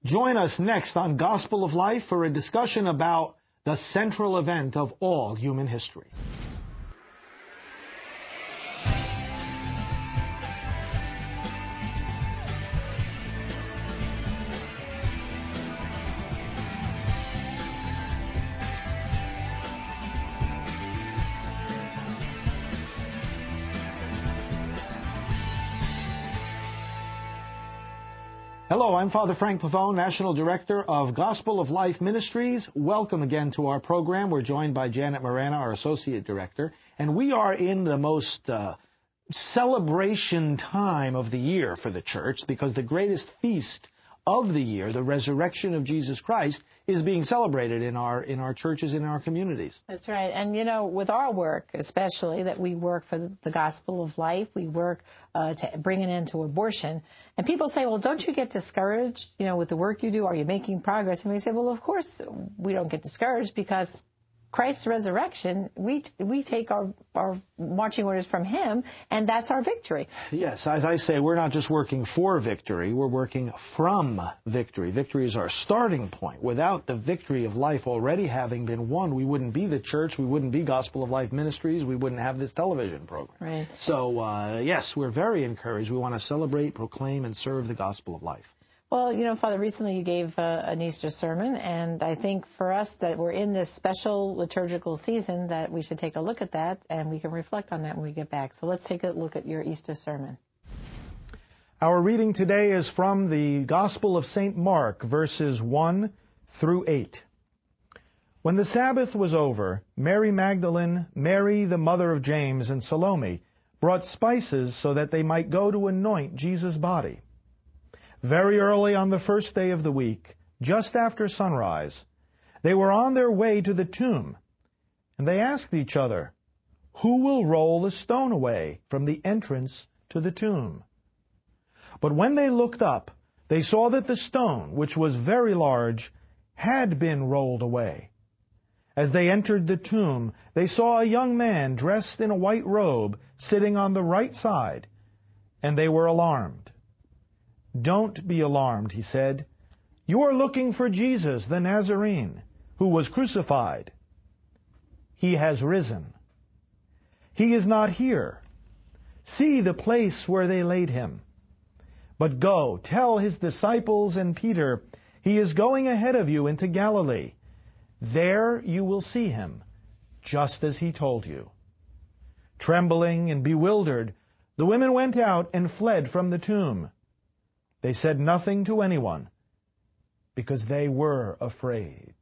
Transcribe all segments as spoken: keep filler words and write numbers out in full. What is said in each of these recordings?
Join us next on Gospel of Life for a discussion about the central event of all human history. Hello, I'm Father Frank Pavone, National Director of Gospel of Life Ministries. Welcome again to our program. We're joined by Janet Morana, our Associate Director, and we are in the most uh, celebration time of the year for the church because the greatest feast of the year, the resurrection of Jesus Christ, is being celebrated in our in our churches, in our communities. That's right. And, you know, with our work, especially that we work for the Gospel of Life, we work uh, to bring an end to abortion. And people say, well, don't you get discouraged, you know, with the work you do? Are you making progress? And we say, well, of course we don't get discouraged because Christ's resurrection, we we take our, our marching orders from Him, and that's our victory. Yes, as I say, we're not just working for victory, we're working from victory. Victory is our starting point. Without the victory of life already having been won, we wouldn't be the church, we wouldn't be Gospel of Life Ministries, we wouldn't have this television program. Right. So, uh, yes, we're very encouraged. We want to celebrate, proclaim, and serve the Gospel of Life. Well, you know, Father, recently you gave uh, an Easter sermon, and I think for us that we're in this special liturgical season that we should take a look at that, and we can reflect on that when we get back. So let's take a look at your Easter sermon. Our reading today is from the Gospel of Saint Mark, verses one through eight. When the Sabbath was over, Mary Magdalene, Mary the mother of James, and Salome brought spices so that they might go to anoint Jesus' body. Very early on the first day of the week, just after sunrise, they were on their way to the tomb, and they asked each other, "Who will roll the stone away from the entrance to the tomb?" But when they looked up, they saw that the stone, which was very large, had been rolled away. As they entered the tomb, they saw a young man dressed in a white robe sitting on the right side, and they were alarmed. "Don't be alarmed," he said. "You are looking for Jesus, the Nazarene, who was crucified. He has risen. He is not here. See the place where they laid him. But go, tell his disciples and Peter, he is going ahead of you into Galilee. There you will see him, just as he told you." Trembling and bewildered, the women went out and fled from the tomb. They said nothing to anyone because they were afraid.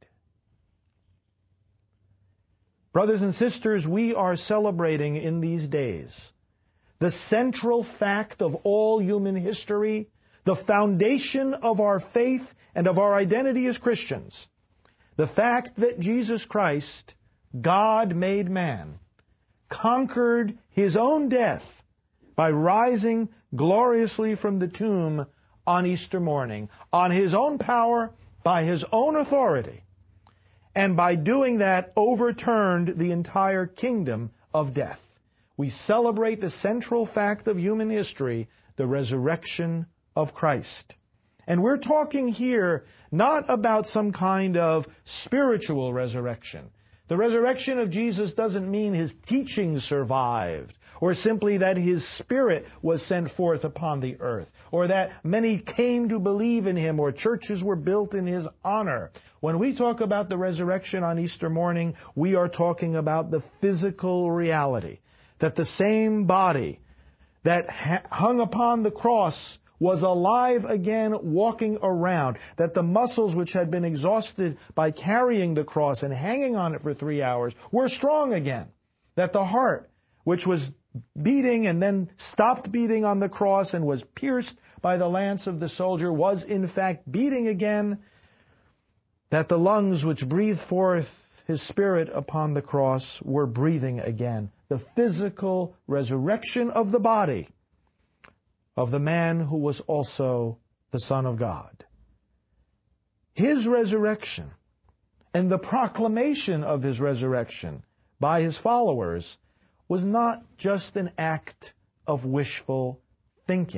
Brothers and sisters, we are celebrating in these days the central fact of all human history, the foundation of our faith and of our identity as Christians, the fact that Jesus Christ, God made man, conquered his own death by rising gloriously from the tomb on Easter morning, on his own power, by his own authority, and by doing that overturned the entire kingdom of death. We celebrate the central fact of human history, the resurrection of Christ. And we're talking here not about some kind of spiritual resurrection. The resurrection of Jesus doesn't mean his teaching survived, or simply that his Spirit was sent forth upon the earth, or that many came to believe in him, or churches were built in his honor. When we talk about the resurrection on Easter morning, we are talking about the physical reality, that the same body that hung upon the cross was alive again, walking around, that the muscles which had been exhausted by carrying the cross and hanging on it for three hours were strong again, that the heart, which was beating and then stopped beating on the cross and was pierced by the lance of the soldier, was in fact beating again, that the lungs which breathed forth his Spirit upon the cross were breathing again. The physical resurrection of the body of the man who was also the Son of God. His resurrection and the proclamation of his resurrection by his followers was not just an act of wishful thinking.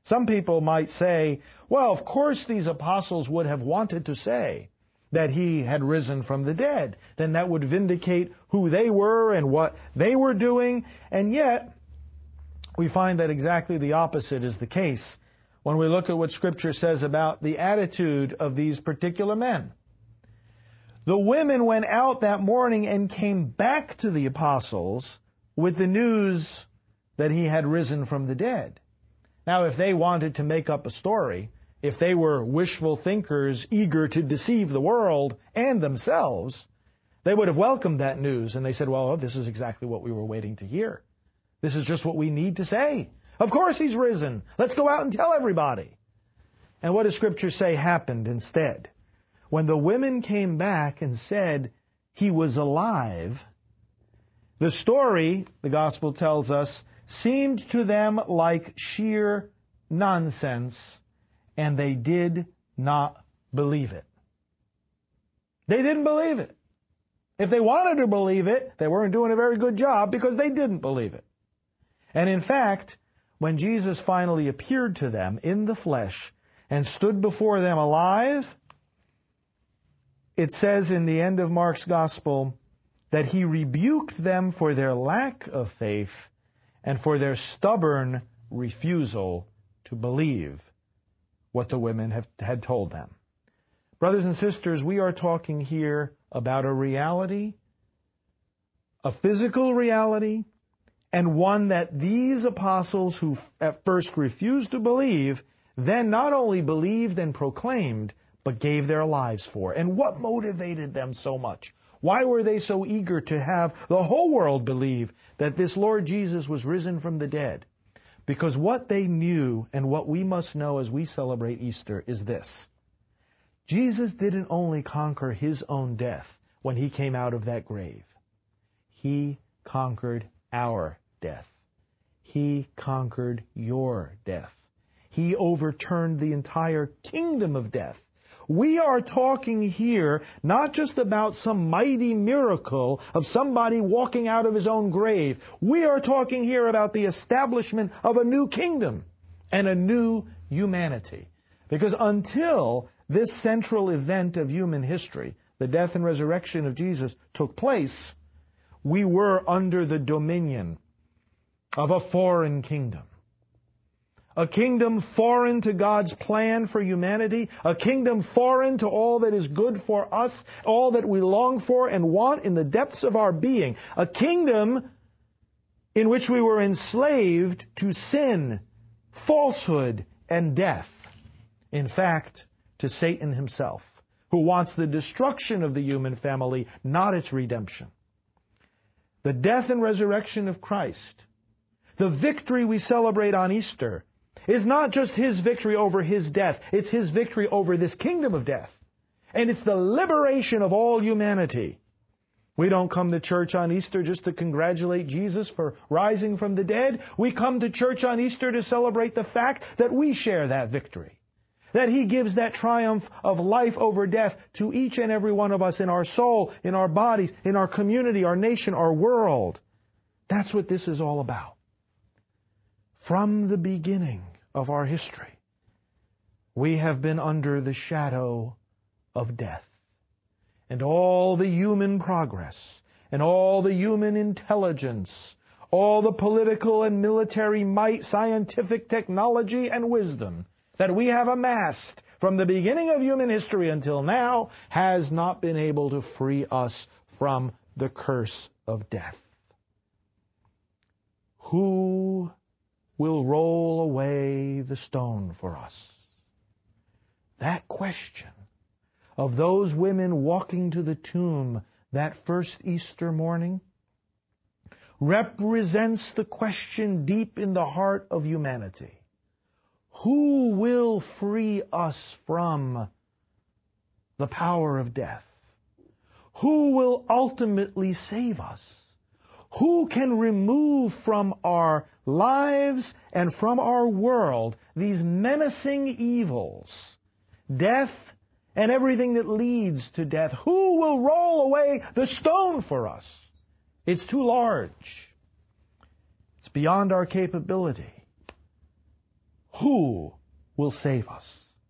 Some people might say, well, of course these apostles would have wanted to say that he had risen from the dead. Then that would vindicate who they were and what they were doing. And yet, we find that exactly the opposite is the case when we look at what Scripture says about the attitude of these particular men. The women went out that morning and came back to the apostles with the news that he had risen from the dead. Now, if they wanted to make up a story, if they were wishful thinkers eager to deceive the world and themselves, they would have welcomed that news. And they said, well, this is exactly what we were waiting to hear. This is just what we need to say. Of course he's risen. Let's go out and tell everybody. And what does Scripture say happened instead? When the women came back and said he was alive, the story, the Gospel tells us, seemed to them like sheer nonsense, and they did not believe it. They didn't believe it. If they wanted to believe it, they weren't doing a very good job because they didn't believe it. And in fact, when Jesus finally appeared to them in the flesh and stood before them alive, it says in the end of Mark's Gospel that he rebuked them for their lack of faith and for their stubborn refusal to believe what the women have, had told them. Brothers and sisters, we are talking here about a reality, a physical reality, and one that these apostles who at first refused to believe, then not only believed and proclaimed, but gave their lives for. And what motivated them so much? Why were they so eager to have the whole world believe that this Lord Jesus was risen from the dead? Because what they knew and what we must know as we celebrate Easter is this. Jesus didn't only conquer his own death when he came out of that grave. He conquered our death. He conquered your death. He overturned the entire kingdom of death. We are talking here not just about some mighty miracle of somebody walking out of his own grave. We are talking here about the establishment of a new kingdom and a new humanity. Because until this central event of human history, the death and resurrection of Jesus, took place, we were under the dominion of a foreign kingdom. A kingdom foreign to God's plan for humanity. A kingdom foreign to all that is good for us. All that we long for and want in the depths of our being. A kingdom in which we were enslaved to sin, falsehood, and death. In fact, to Satan himself, who wants the destruction of the human family, not its redemption. The death and resurrection of Christ, the victory we celebrate on Easter, is not just his victory over his death. It's his victory over this kingdom of death. And it's the liberation of all humanity. We don't come to church on Easter just to congratulate Jesus for rising from the dead. We come to church on Easter to celebrate the fact that we share that victory. That he gives that triumph of life over death to each and every one of us in our soul, in our bodies, in our community, our nation, our world. That's what this is all about. From the beginning of our history, we have been under the shadow of death. And all the human progress, and all the human intelligence, all the political and military might, scientific technology and wisdom that we have amassed from the beginning of human history until now has not been able to free us from the curse of death. Who will roll away the stone for us? That question of those women walking to the tomb that first Easter morning represents the question deep in the heart of humanity. Who will free us from the power of death? Who will ultimately save us? Who can remove from our lives and from our world these menacing evils, death and everything that leads to death? Who will roll away the stone for us? It's too large. It's beyond our capability. Who will save us?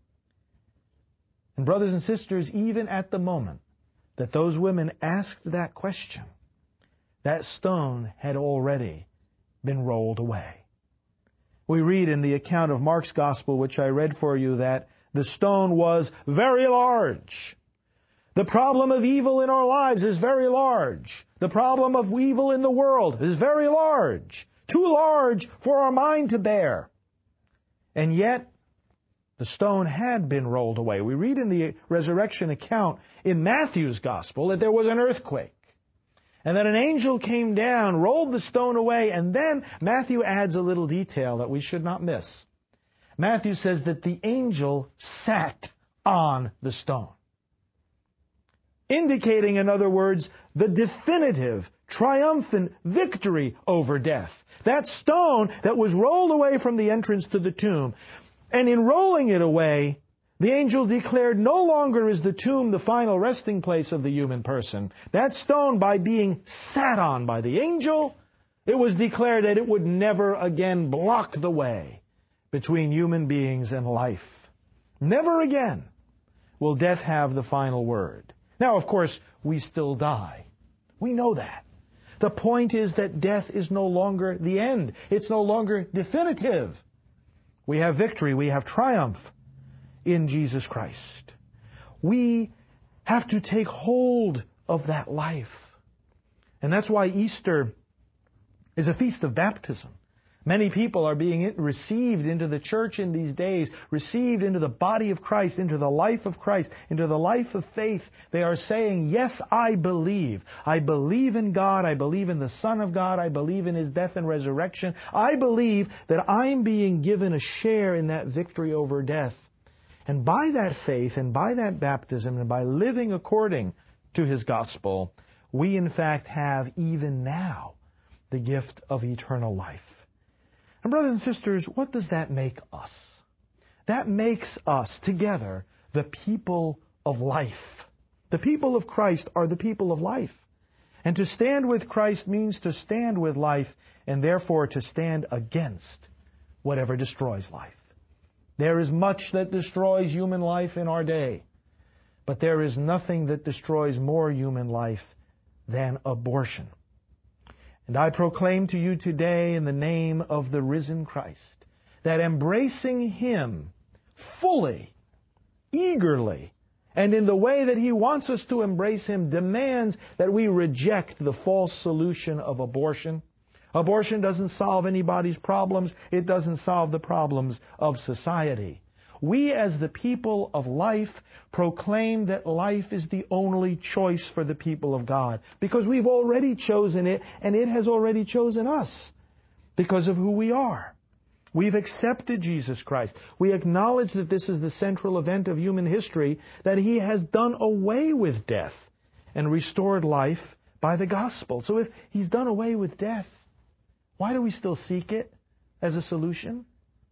And brothers and sisters, even at the moment that those women asked that question, that stone had already been rolled away. We read in the account of Mark's Gospel, which I read for you, that the stone was very large. The problem of evil in our lives is very large. The problem of evil in the world is very large. Too large for our mind to bear. And yet, the stone had been rolled away. We read in the resurrection account in Matthew's Gospel that there was an earthquake. And that an angel came down, rolled the stone away, and then Matthew adds a little detail that we should not miss. Matthew says that the angel sat on the stone. Indicating, in other words, the definitive, triumphant victory over death. That stone that was rolled away from the entrance to the tomb. And in rolling it away, the angel declared no longer is the tomb the final resting place of the human person. That stone, by being sat on by the angel, it was declared that it would never again block the way between human beings and life. Never again will death have the final word. Now, of course, we still die. We know that. The point is that death is no longer the end. It's no longer definitive. We have victory. We have triumph in Jesus Christ. We have to take hold of that life. And that's why Easter is a feast of baptism. Many people are being received into the church in these days, received into the body of Christ, into the life of Christ, into the life of faith. They are saying, yes, I believe. I believe in God. I believe in the Son of God. I believe in His death and resurrection. I believe that I'm being given a share in that victory over death. And by that faith and by that baptism and by living according to His gospel, we in fact have even now the gift of eternal life. And brothers and sisters, what does that make us? That makes us together the people of life. The people of Christ are the people of life. And to stand with Christ means to stand with life and therefore to stand against whatever destroys life. There is much that destroys human life in our day, but there is nothing that destroys more human life than abortion. And I proclaim to you today in the name of the risen Christ that embracing Him fully, eagerly, and in the way that He wants us to embrace Him demands that we reject the false solution of abortion. Abortion doesn't solve anybody's problems. It doesn't solve the problems of society. We as the people of life proclaim that life is the only choice for the people of God because we've already chosen it and it has already chosen us because of who we are. We've accepted Jesus Christ. We acknowledge that this is the central event of human history, that He has done away with death and restored life by the gospel. So if He's done away with death, why do we still seek it as a solution?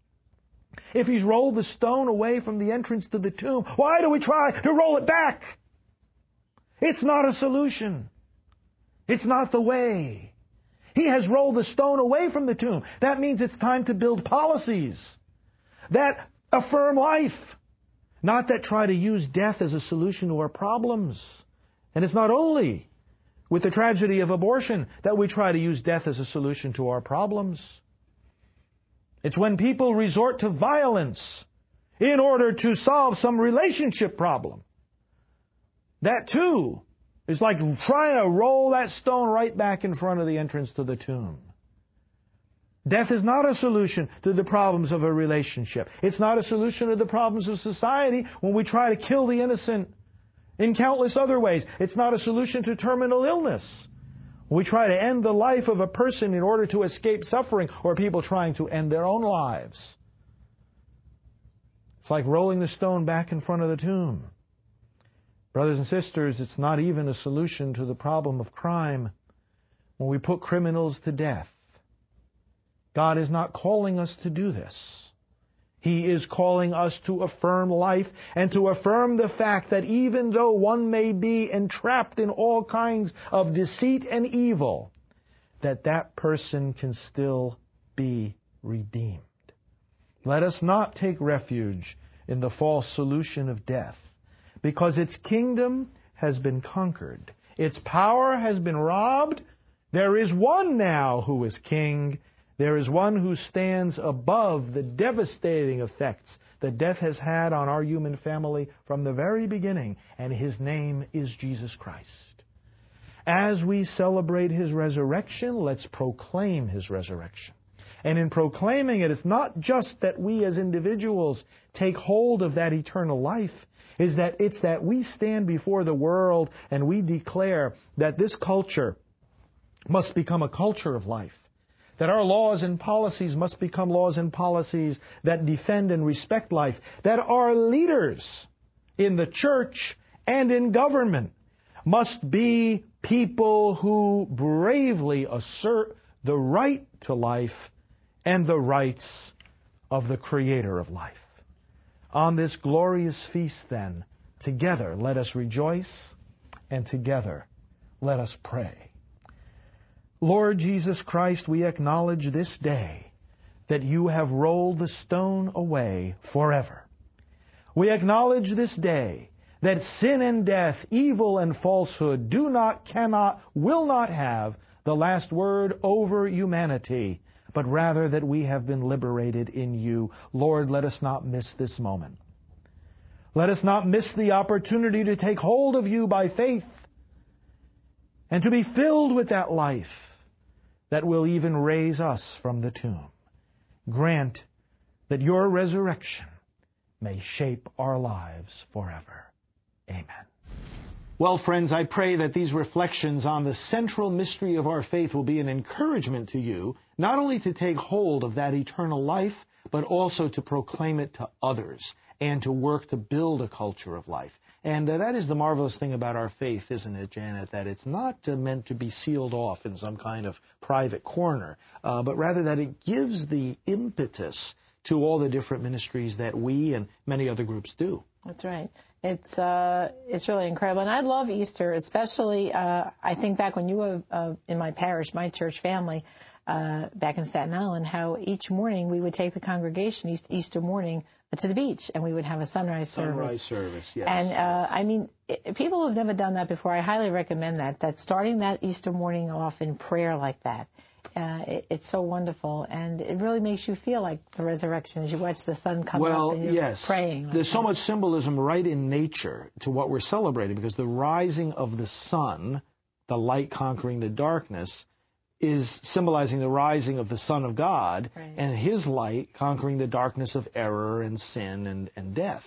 If He's rolled the stone away from the entrance to the tomb, why do we try to roll it back? It's not a solution. It's not the way. He has rolled the stone away from the tomb. That means it's time to build policies that affirm life, not that try to use death as a solution to our problems. And it's not only with the tragedy of abortion that we try to use death as a solution to our problems. It's when people resort to violence in order to solve some relationship problem. That too is like trying to roll that stone right back in front of the entrance to the tomb. Death is not a solution to the problems of a relationship. It's not a solution to the problems of society when we try to kill the innocent in countless other ways. It's not a solution to terminal illness. We try to end the life of a person in order to escape suffering, or people trying to end their own lives. It's like rolling the stone back in front of the tomb. Brothers and sisters, it's not even a solution to the problem of crime when we put criminals to death. God is not calling us to do this. He is calling us to affirm life and to affirm the fact that even though one may be entrapped in all kinds of deceit and evil, that that person can still be redeemed. Let us not take refuge in the false solution of death, because its kingdom has been conquered. Its power has been robbed. There is one now who is king. There is one who stands above the devastating effects that death has had on our human family from the very beginning, and His name is Jesus Christ. As we celebrate His resurrection, let's proclaim His resurrection. And in proclaiming it, it's not just that we as individuals take hold of that eternal life. Is that it's that we stand before the world and we declare that this culture must become a culture of life. That our laws and policies must become laws and policies that defend and respect life. That our leaders in the church and in government must be people who bravely assert the right to life and the rights of the Creator of life. On this glorious feast, then, together let us rejoice, and together let us pray. Lord Jesus Christ, we acknowledge this day that You have rolled the stone away forever. We acknowledge this day that sin and death, evil and falsehood do not, cannot, will not have the last word over humanity, but rather that we have been liberated in You. Lord, let us not miss this moment. Let us not miss the opportunity to take hold of You by faith and to be filled with that life that will even raise us from the tomb. Grant that Your resurrection may shape our lives forever. Amen. Well, friends, I pray that these reflections on the central mystery of our faith will be an encouragement to you, not only to take hold of that eternal life, but also to proclaim it to others and to work to build a culture of life. And uh, that is the marvelous thing about our faith, isn't it, Janet, that it's not uh, meant to be sealed off in some kind of private corner, uh, but rather that it gives the impetus to all the different ministries that we and many other groups do. That's right. It's uh, it's really incredible. And I love Easter, especially, uh, I think back when you were uh, in my parish, my church family, uh, back in Staten Island, how each morning we would take the congregation Easter morning to the beach, and we would have a sunrise service. Sunrise service, yes. And, uh, I mean, it, people who have never done that before, I highly recommend that, that starting that Easter morning off in prayer like that. Uh, it, it's so wonderful, and it really makes you feel like the resurrection as you watch the sun come well, up and you're yes. praying. Like There's that. so much symbolism right in nature to what we're celebrating, because the rising of the sun, the light conquering the darkness, is symbolizing the rising of the Son of God, right. and His light conquering the darkness of error and sin and, and death.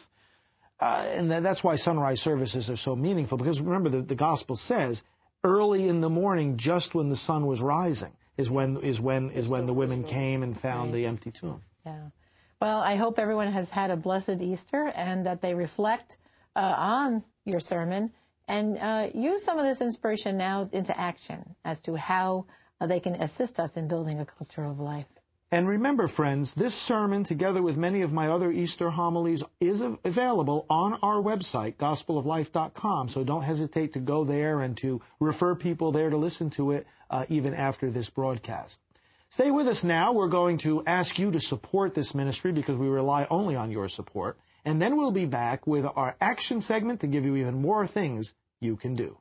Uh, and that's why sunrise services are so meaningful, because remember, the, the Gospel says, early in the morning, just when the sun was rising, is when is when is when the women came and found right. the empty tomb. Yeah. Well, I hope everyone has had a blessed Easter and that they reflect uh, on your sermon and uh, use some of this inspiration now into action as to how uh, they can assist us in building a culture of life. And remember, friends, this sermon, together with many of my other Easter homilies, is available on our website, gospel of life dot com. So don't hesitate to go there and to refer people there to listen to it, uh, even after this broadcast. Stay with us now. We're going to ask you to support this ministry because we rely only on your support. And then we'll be back with our action segment to give you even more things you can do.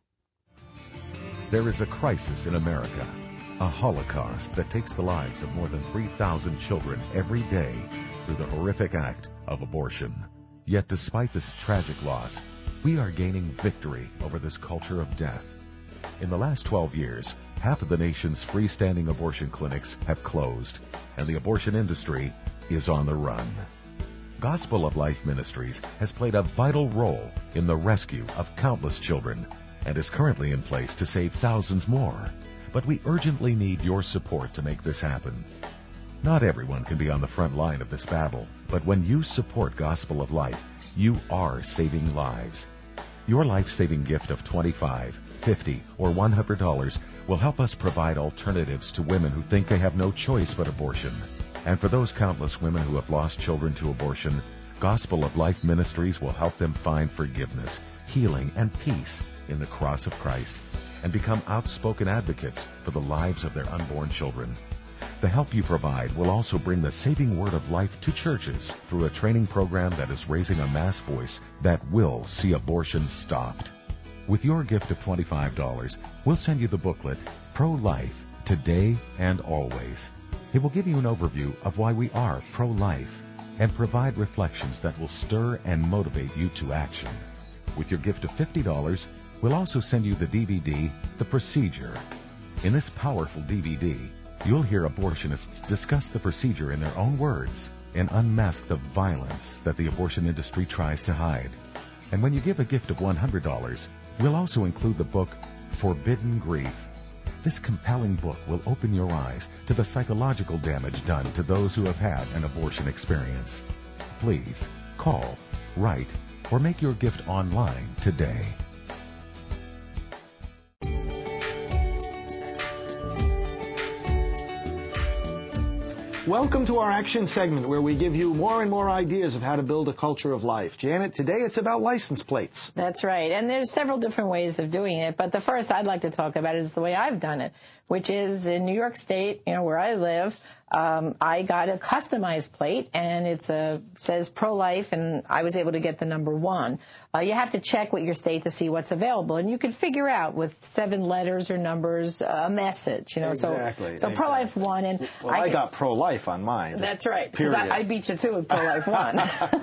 There is a crisis in America. A holocaust that takes the lives of more than three thousand children every day through the horrific act of abortion. Yet despite this tragic loss, we are gaining victory over this culture of death. In the last twelve years, half of the nation's freestanding abortion clinics have closed, and the abortion industry is on the run. Gospel of Life Ministries has played a vital role in the rescue of countless children and is currently in place to save thousands more. But we urgently need your support to make this happen. Not everyone can be on the front line of this battle, but when you support Gospel of Life, you are saving lives. Your life-saving gift of twenty-five dollars, fifty dollars, or one hundred dollars will help us provide alternatives to women who think they have no choice but abortion. And for those countless women who have lost children to abortion, Gospel of Life Ministries will help them find forgiveness, healing, and peace in the cross of Christ, and become outspoken advocates for the lives of their unborn children. The help you provide will also bring the saving word of life to churches through a training program that is raising a mass voice that will see abortion stopped. With your gift of twenty-five dollars, we'll send you the booklet, Pro-Life, Today and Always. It will give you an overview of why we are pro-life and provide reflections that will stir and motivate you to action. With your gift of fifty dollars, we'll also send you the D V D, The Procedure. In this powerful D V D, you'll hear abortionists discuss the procedure in their own words and unmask the violence that the abortion industry tries to hide. And when you give a gift of one hundred dollars, we'll also include the book, Forbidden Grief. This compelling book will open your eyes to the psychological damage done to those who have had an abortion experience. Please call, write, or make your gift online today. Welcome to our action segment where we give you more and more ideas of how to build a culture of life. Janet, today it's about license plates. That's right. And there's several different ways of doing it. But the first I'd like to talk about is the way I've done it, which is in New York State, you know, where I live. Um, I got a customized plate, and it says pro-life, and I was able to get the number one. Uh, you have to check with your state to see what's available, and you can figure out with seven letters or numbers uh, a message. You know, exactly. So, so exactly. pro-life one, and well, I, I got pro-life on mine. That's right. Because I, I beat you too with pro-life one.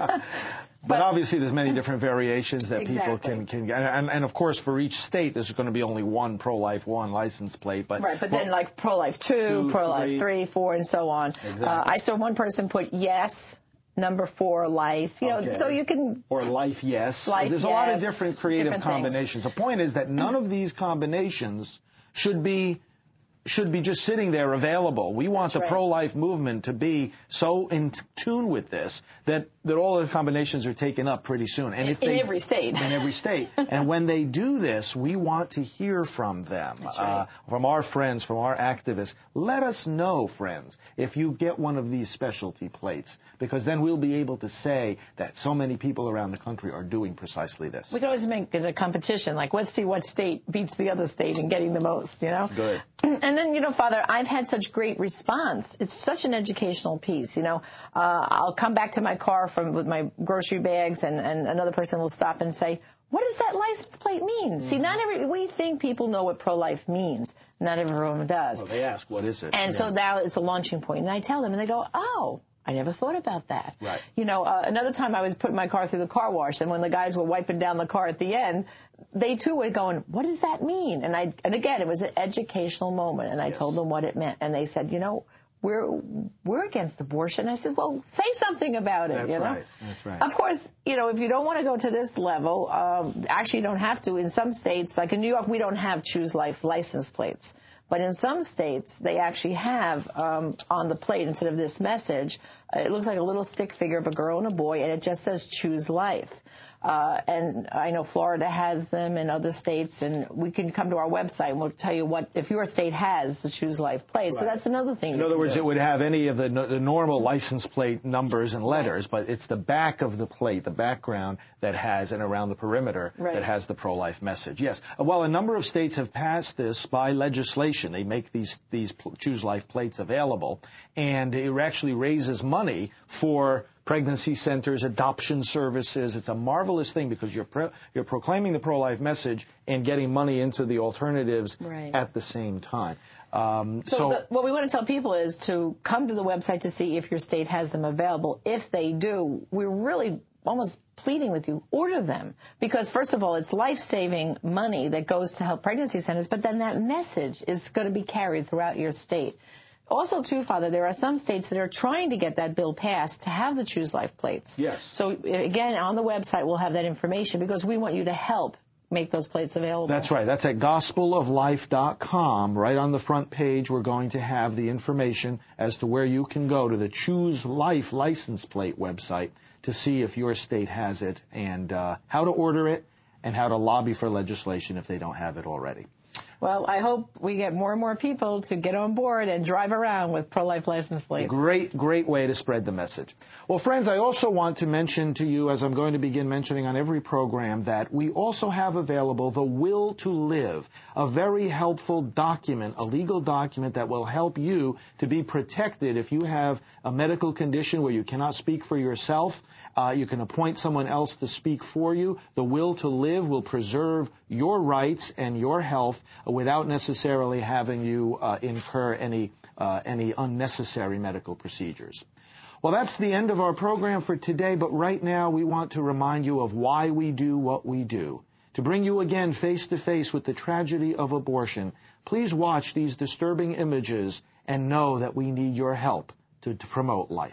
But, but obviously, there's many different variations that exactly. people can can get, and, and of course, for each state, there's going to be only one pro-life one license plate. But right, but well, then like pro-life two, two pro-life three, three, four, and so on. Exactly. Uh, I saw one person put yes, number four, life. You know, okay. so you can or life yes. Life, there's yes, a lot of different creative different combinations. Things. The point is that none of these combinations should be. should be just sitting there available. We want That's the right. pro-life movement to be so in tune with this that, that all the combinations are taken up pretty soon. And in, if they, in every state. In every state. And when they do this, we want to hear from them, That's right. uh, from our friends, from our activists. Let us know, friends, if you get one of these specialty plates, because then we'll be able to say that so many people around the country are doing precisely this. We can always make it a competition, like let's see what state beats the other state in getting the most, you know? Good. And then, you know, Father, I've had such great response. It's such an educational piece, you know. Uh, I'll come back to my car from with my grocery bags, and, and another person will stop and say, what does that license plate mean? Mm-hmm. See, not every, we think people know what pro-life means. Not everyone does. Well, they ask, what is it? And yeah. so now it's a launching point. And I tell them, and they go, oh, I never thought about that. Right. You know, uh, another time I was putting my car through the car wash, and when the guys were wiping down the car at the end, they too were going, what does that mean? And I, and again, it was an educational moment, and I yes. told them what it meant. And they said, you know, we're we're against abortion. I said, well, say something about it. That's you know? right. That's right. Of course, you know, if you don't want to go to this level, um, actually you don't have to. In some states, like in New York, we don't have Choose Life license plates. But in some states, they actually have um, on the plate, instead of this message, uh, it looks like a little stick figure of a girl and a boy, and it just says Choose Life. Uh, and I know Florida has them in other states, and we can come to our website and we'll tell you what, if your state has the Choose Life plate. Right. So that's another thing. In other words, do. it would have any of the, the normal license plate numbers and letters, right. but it's the back of the plate, the background that has, and around the perimeter, right. that has the pro-life message. Yes. Well, a number of states have passed this by legislation. They make these, these Choose Life plates available, and it actually raises money for pregnancy centers, adoption services. It's a marvelous thing because you're pro, you're proclaiming the pro-life message and getting money into the alternatives right. at the same time. Um, so so the, what we want to tell people is to come to the website to see if your state has them available. If they do, we're really almost pleading with you, order them. Because, first of all, it's life-saving money that goes to help pregnancy centers, but then that message is going to be carried throughout your state. Also, too, Father, there are some states that are trying to get that bill passed to have the Choose Life plates. Yes. So, again, on the website, we'll have that information because we want you to help make those plates available. That's right. That's at gospel of life dot com. Right on the front page, we're going to have the information as to where you can go to the Choose Life license plate website to see if your state has it and uh, how to order it and how to lobby for legislation if they don't have it already. Well, I hope we get more and more people to get on board and drive around with pro-life license plates. Great, great way to spread the message. Well, friends, I also want to mention to you, as I'm going to begin mentioning on every program, that we also have available the Will to Live, a very helpful document, a legal document that will help you to be protected if you have a medical condition where you cannot speak for yourself. Uh, you can appoint someone else to speak for you. The Will to Live will preserve your rights and your health without necessarily having you uh, incur any uh, any unnecessary medical procedures. Well, that's the end of our program for today, but right now we want to remind you of why we do what we do. To bring you again face to face with the tragedy of abortion, please watch these disturbing images and know that we need your help to, to promote life.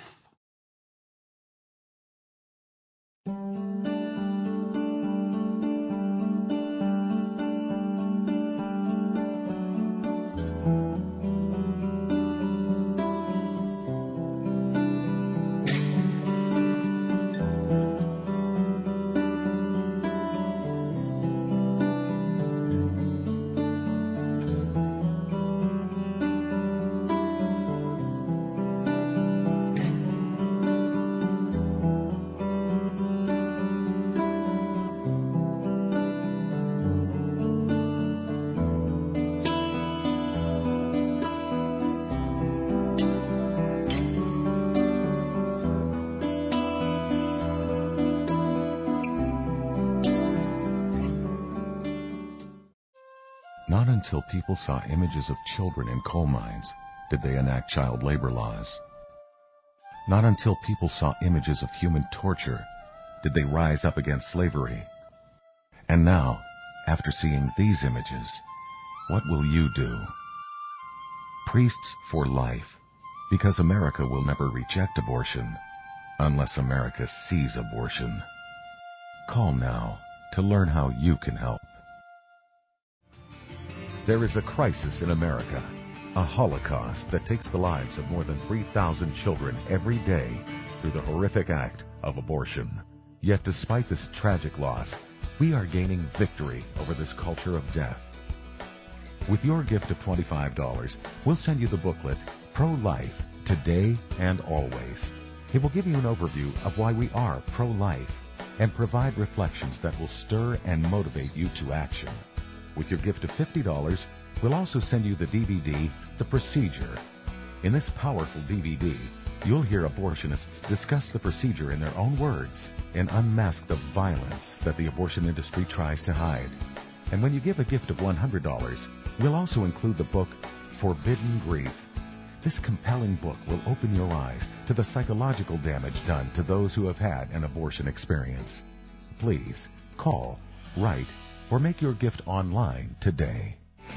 Not until people saw images of children in coal mines did they enact child labor laws. Not until people saw images of human torture did they rise up against slavery. And now, after seeing these images, what will you do? Priests for Life, because America will never reject abortion unless America sees abortion. Call now to learn how you can help. There is a crisis in America, a holocaust that takes the lives of more than three thousand children every day through the horrific act of abortion. Yet despite this tragic loss, we are gaining victory over this culture of death. With your gift of twenty-five dollars, we'll send you the booklet, Pro-Life, Today and Always. It will give you an overview of why we are pro-life and provide reflections that will stir and motivate you to action. With your gift of fifty dollars, we'll also send you the D V D, The Procedure. In this powerful D V D, you'll hear abortionists discuss the procedure in their own words and unmask the violence that the abortion industry tries to hide. And when you give a gift of one hundred dollars, we'll also include the book, Forbidden Grief. This compelling book will open your eyes to the psychological damage done to those who have had an abortion experience. Please call, write, or make your gift online today.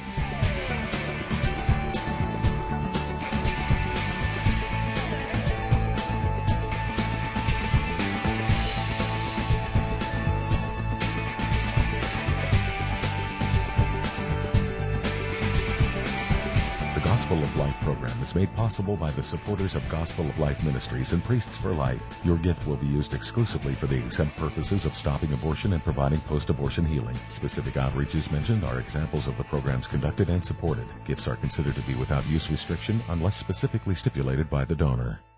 The Gospel of Life program is made possible by the supporters of Gospel of Life Ministries and Priests for Life. Your gift will be used exclusively for the exempt purposes of stopping abortion and providing post-abortion healing. Specific outreaches mentioned are examples of the programs conducted and supported. Gifts are considered to be without use restriction unless specifically stipulated by the donor.